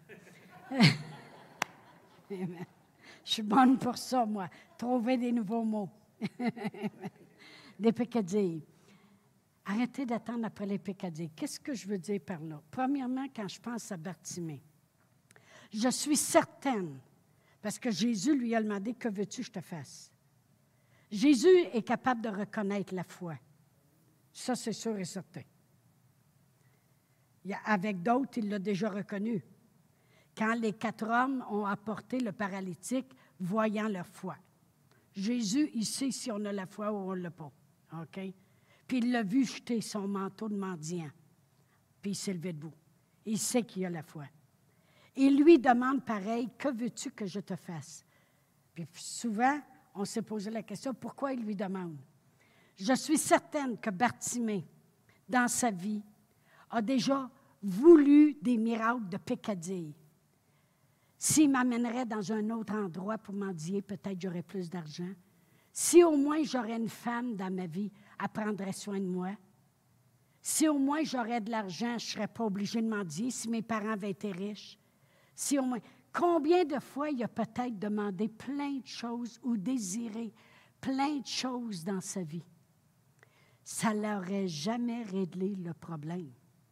Je suis bonne pour ça, moi, trouver des nouveaux mots. Des peccadilles. Arrêtez d'attendre après les peccadilles. Qu'est-ce que je veux dire par là? Premièrement, quand je pense à Bartimée, je suis certaine, parce que Jésus lui a demandé, « Que veux-tu que je te fasse? » Jésus est capable de reconnaître la foi. Ça, c'est sûr et certain. Il y a, avec d'autres, il l'a déjà reconnu. Quand les quatre hommes ont apporté le paralytique, voyant leur foi. Jésus, il sait si on a la foi ou on ne l'a pas. OK? Puis il l'a vu jeter son manteau de mendiant. Puis il s'est levé debout. Il sait qu'il a la foi. Il lui demande pareil, « Que veux-tu que je te fasse? » Puis souvent, on s'est posé la question, pourquoi il lui demande? Je suis certaine que Bartimée, dans sa vie, a déjà voulu des miracles de peccadilles. S'il m'amènerait dans un autre endroit pour mendier, peut-être j'aurais plus d'argent. Si au moins j'aurais une femme dans ma vie, elle prendrait soin de moi. Si au moins j'aurais de l'argent, je ne serais pas obligée de mendier si mes parents avaient été riches. Si au moins... Combien de fois il a peut-être demandé plein de choses ou désiré plein de choses dans sa vie? Ça ne l'aurait jamais réglé le problème.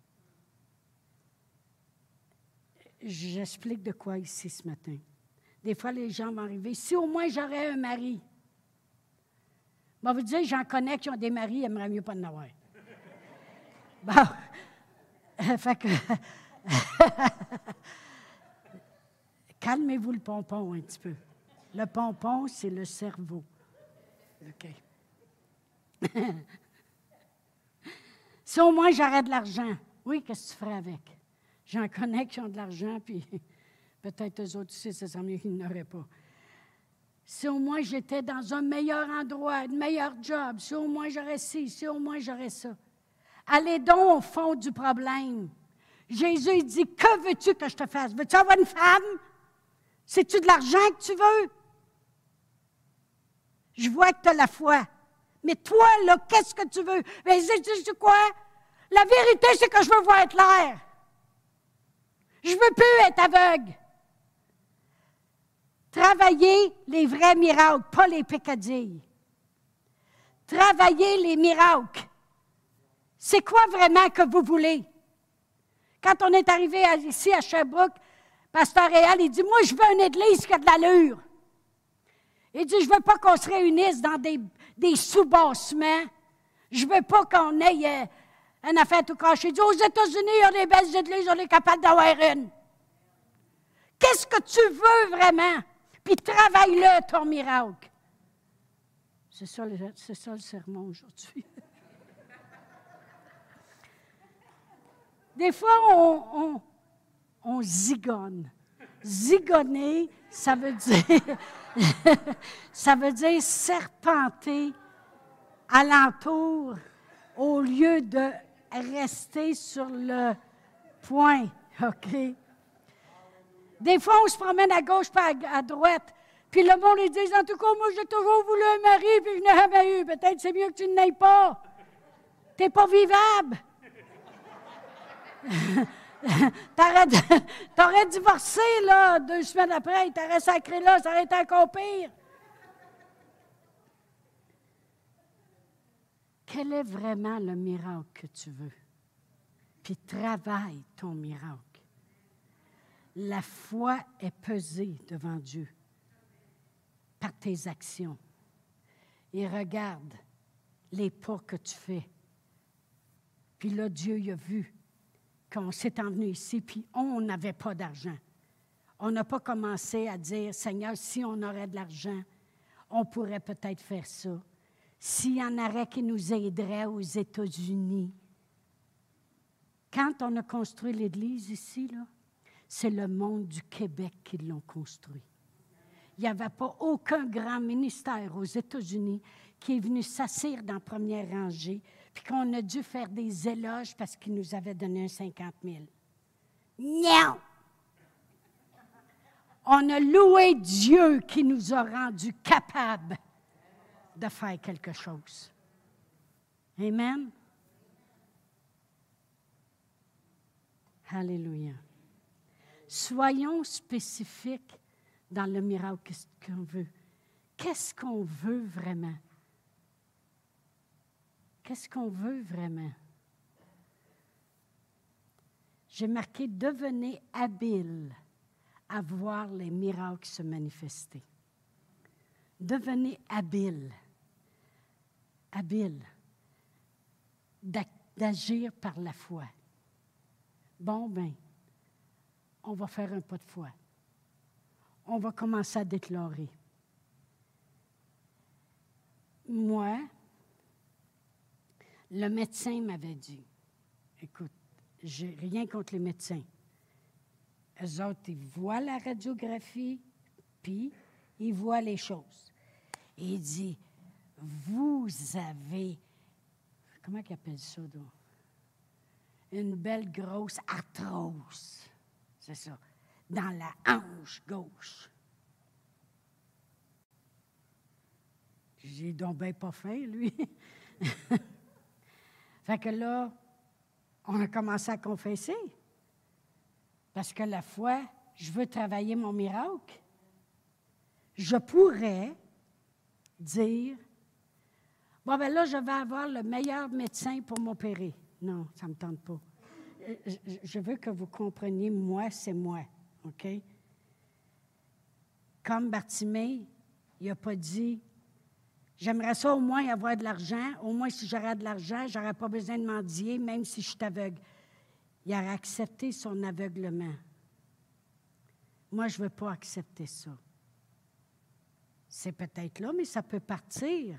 J'explique de quoi ici ce matin. Des fois, les gens vont arriver. Si au moins j'aurais un mari. Je vais vous dire, j'en connais qui ont des maris, ils aimeraient mieux pas en avoir. Bon. Fait que. Calmez-vous le pompon un petit peu. Le pompon, c'est le cerveau. OK. Si au moins j'aurais de l'argent, oui, qu'est-ce que tu ferais avec? J'en connais qui ont de l'argent, puis peut-être eux autres aussi, ça serait mieux qu'ils n'auraient pas. Si au moins j'étais dans un meilleur endroit, un meilleur job, si au moins j'aurais ci, si au moins j'aurais ça. Allez donc au fond du problème. Jésus, il dit, que veux-tu que je te fasse? Veux-tu avoir une femme? C'est-tu de l'argent que tu veux? Je vois que tu as la foi. Mais toi, là, qu'est-ce que tu veux? Mais sais-tu quoi? La vérité, c'est que je veux voir clair. Je ne veux plus être aveugle. Travailler les vrais miracles, pas les peccadilles. Travailler les miracles. C'est quoi vraiment que vous voulez? Quand on est arrivé à, ici à Sherbrooke, Pasteur Réal, il dit, moi, je veux une église qui a de l'allure. Il dit, je ne veux pas qu'on se réunisse dans des, des sous-bassements. Je ne veux pas qu'on ait euh, une affaire tout cachée. Il dit, aux États-Unis, il y a des belles églises, on est capable d'avoir une. Qu'est-ce que tu veux vraiment? Puis travaille-le, ton miracle. C'est ça, le, c'est ça le sermon aujourd'hui. Des fois, on, on, on zigonne. Zigonner, ça veut dire, ça veut dire serpenter alentour au lieu de rester sur le point. OK? Des fois, on se promène à gauche pas à, à droite, puis le monde lui dit, en tout cas, moi, j'ai toujours voulu un mari, puis je n'ai jamais eu. Peut-être c'est mieux que tu n'aies pas. Tu n'es pas vivable. T'aurais, t'aurais divorcé, là, deux semaines après, il t'aurait sacré là, ça aurait été encore pire. Quel est vraiment le miracle que tu veux? Puis travaille ton miracle. La foi est pesée devant Dieu par tes actions. Et regarde les pas que tu fais. Puis là, Dieu il a vu qu'on s'est envenu ici, puis on n'avait pas d'argent. On n'a pas commencé à dire, Seigneur, si on aurait de l'argent, on pourrait peut-être faire ça. S'il y en aurait qui nous aideraient aux États-Unis. Quand on a construit l'Église ici, là, c'est le monde du Québec qui l'ont construit. Il n'y avait pas aucun grand ministère aux États-Unis qui est venu s'asseoir dans la première rangée, puis qu'on a dû faire des éloges parce qu'il nous avait donné un cinquante mille. Non! On a loué Dieu qui nous a rendus capables de faire quelque chose. Amen? Alléluia. Soyons spécifiques dans le miracle qu'on veut. Qu'est-ce qu'on veut vraiment? Qu'est-ce qu'on veut vraiment? J'ai marqué « Devenez habile à voir les miracles se manifester ». Devenez habile, habile d'agir par la foi. Bon, bien, on va faire un pas de foi. On va commencer à déclarer. Moi, le médecin m'avait dit, écoute, j'ai rien contre les médecins. Eux autres, ils voient la radiographie, puis ils voient les choses. Et il dit, vous avez, comment ils appellent ça, donc? Une belle grosse arthrose. C'est ça. Dans la hanche gauche. J'ai donc bien pas faim, lui. Fait que là, on a commencé à confesser. Parce que la foi je veux travailler mon miracle, je pourrais dire, bon, ben là, je vais avoir le meilleur médecin pour m'opérer. Non, ça ne me tente pas. Je veux que vous compreniez, moi, c'est moi, OK? Comme Bartimée, il n'a pas dit, j'aimerais ça au moins avoir de l'argent, au moins si j'aurais de l'argent, je n'aurais pas besoin de mendier, même si je suis aveugle. Il a accepté son aveuglement. Moi, je ne veux pas accepter ça. C'est peut-être là, mais ça peut partir.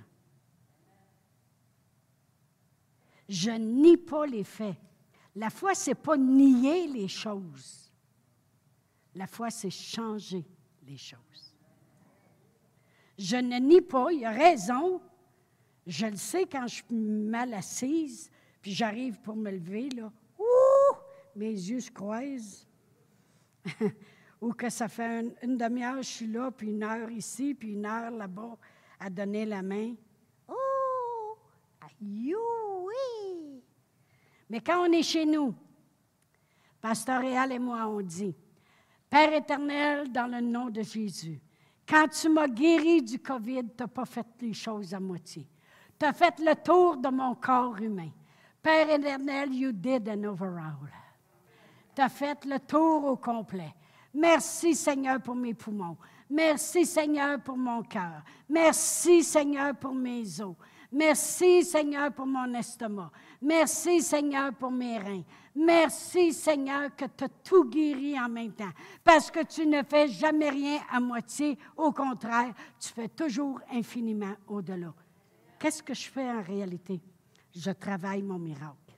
Je nie pas les faits. La foi, ce n'est pas nier les choses. La foi, c'est changer les choses. Je ne nie pas, il a raison. Je le sais quand je suis mal assise, puis j'arrive pour me lever, là. Ouh! Mes yeux se croisent. Ou que ça fait une, une demi-heure, je suis là, puis une heure ici, puis une heure là-bas, à donner la main. Oh! Aïe, oui! Mais quand on est chez nous, Pasteur Réal et moi, on dit, Père éternel, dans le nom de Jésus, quand tu m'as guéri du COVID, tu n'as pas fait les choses à moitié. Tu as fait le tour de mon corps humain. Père éternel, you did an overall. Tu as fait le tour au complet. Merci, Seigneur, pour mes poumons. Merci, Seigneur, pour mon cœur. Merci, Seigneur, pour mes os. Merci, Seigneur, pour mon estomac. Merci, Seigneur, pour mes reins. Merci, Seigneur, que tu as tout guéri en même temps. Parce que tu ne fais jamais rien à moitié. Au contraire, tu fais toujours infiniment au-delà. Qu'est-ce que je fais en réalité? Je travaille mon miracle.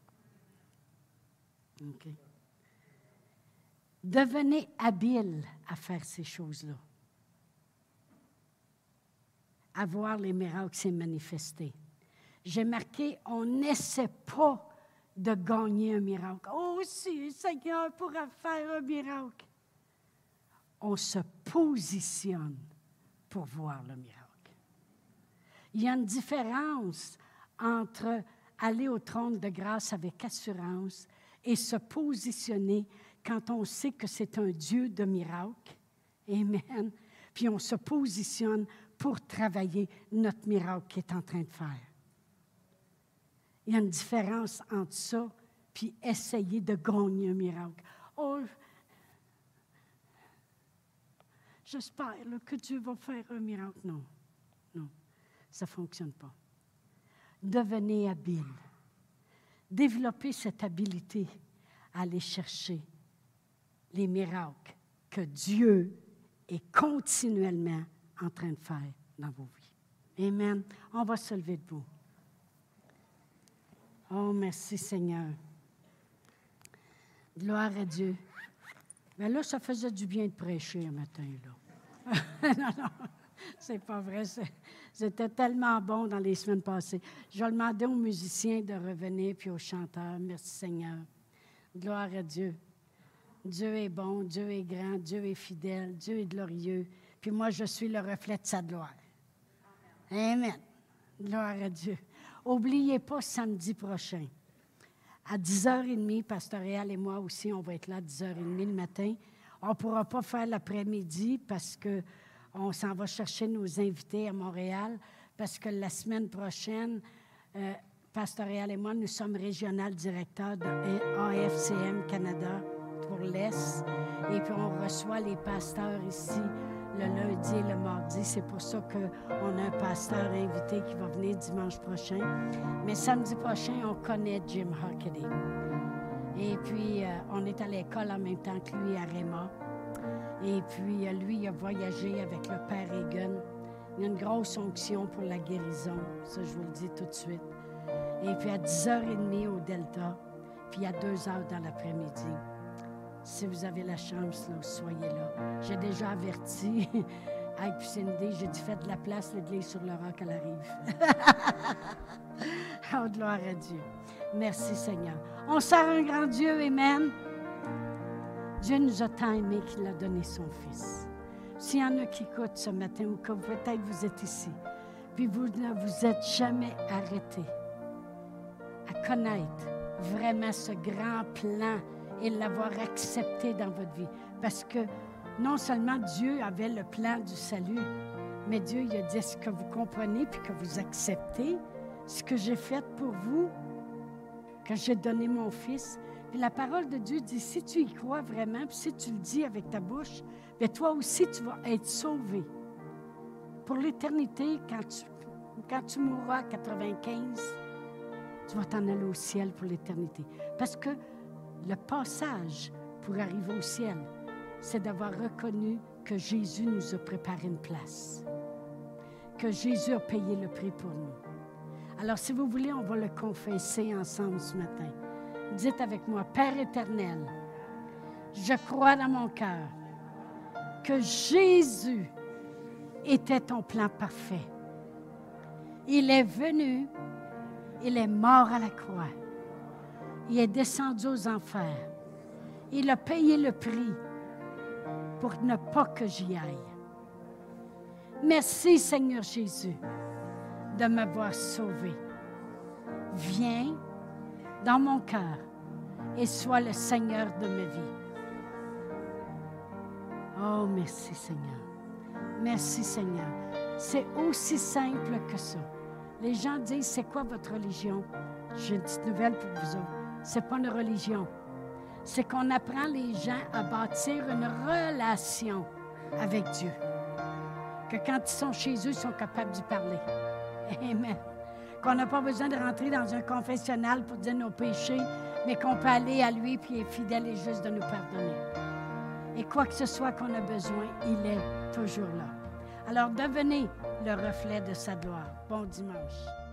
OK. Devenez habile à faire ces choses-là. À voir les miracles se manifester. J'ai marqué, on n'essaie pas de gagner un miracle. Oh, si le Seigneur pourra faire un miracle. On se positionne pour voir le miracle. Il y a une différence entre aller au trône de grâce avec assurance et se positionner quand on sait que c'est un Dieu de miracles. Amen. Puis on se positionne pour travailler notre miracle qu'il est en train de faire. Il y a une différence entre ça puis essayer de gagner un miracle. Oh, j'espère là, que Dieu va faire un miracle. Non, non, ça ne fonctionne pas. Devenez habile. Développez cette habileté à aller chercher les miracles que Dieu est continuellement en train de faire dans vos vies. Amen. On va se lever debout. Oh, merci Seigneur. Gloire à Dieu. Mais là, ça faisait du bien de prêcher un matin, là. non, non, c'est pas vrai. C'est, c'était tellement bon dans les semaines passées. Je vais demander aux musiciens de revenir, puis aux chanteurs. Merci Seigneur. Gloire à Dieu. Dieu est bon, Dieu est grand, Dieu est fidèle, Dieu est glorieux. Puis moi, je suis le reflet de sa gloire. Amen. Amen. Gloire à Dieu. N'oubliez pas, samedi prochain, à dix heures trente, Pasteur Réal et moi aussi, on va être là à dix heures trente le matin. On ne pourra pas faire l'après-midi parce qu'on s'en va chercher nos invités à Montréal, parce que la semaine prochaine, euh, Pasteur Réal et moi, nous sommes régional directeurs de A F C M Canada pour l'Est. Et puis, on reçoit les pasteurs ici le lundi et le mardi. C'est pour ça qu'on a un pasteur invité qui va venir dimanche prochain. Mais samedi prochain, on connaît Jim Hockaday. Et puis, euh, on est à l'école en même temps que lui à Réma. Et puis, euh, lui, il a voyagé avec le Père Egan. Il y a une grosse onction pour la guérison. Ça, je vous le dis tout de suite. Et puis, à dix heures trente au Delta. Puis, à deux heures dans l'après-midi. Si vous avez la chance, là, soyez là. J'ai déjà averti avec Cindy, j'ai dit, faites de la place, l'église sur le roc, elle arrive. Oh, gloire à Dieu. Merci, Seigneur. On sert un grand Dieu, amen. Dieu nous a tant aimés qu'il a donné son Fils. S'il y en a qui écoutent ce matin, ou que peut-être vous êtes ici, puis vous ne vous êtes jamais arrêté à connaître vraiment ce grand plan et l'avoir accepté dans votre vie. Parce que non seulement Dieu avait le plan du salut, mais Dieu il a dit, est-ce que vous comprenez puis que vous acceptez ce que j'ai fait pour vous, que j'ai donné mon Fils? Puis la parole de Dieu dit, si tu y crois vraiment, puis si tu le dis avec ta bouche, bien toi aussi tu vas être sauvé. Pour l'éternité, quand tu, quand tu mourras à quatre-vingt-quinze, tu vas t'en aller au ciel pour l'éternité. Parce que le passage pour arriver au ciel, c'est d'avoir reconnu que Jésus nous a préparé une place, que Jésus a payé le prix pour nous. Alors, si vous voulez, on va le confesser ensemble ce matin. Dites avec moi, Père éternel, je crois dans mon cœur que Jésus était ton plan parfait. Il est venu, il est mort à la croix, il est descendu aux enfers, il a payé le prix pour ne pas que j'y aille. Merci Seigneur Jésus de m'avoir sauvé. Viens dans mon cœur et sois le Seigneur de ma vie. Oh, merci Seigneur. Merci Seigneur. C'est aussi simple que ça. Les gens disent, c'est quoi votre religion? J'ai une petite nouvelle pour vous autres. C'est pas une religion. C'est qu'on apprend les gens à bâtir une relation avec Dieu. Que quand ils sont chez eux, ils sont capables d'y parler. Amen. Qu'on n'a pas besoin de rentrer dans un confessionnal pour dire nos péchés, mais qu'on peut aller à lui, puis il est fidèle et juste de nous pardonner. Et quoi que ce soit qu'on a besoin, il est toujours là. Alors devenez le reflet de sa gloire. Bon dimanche.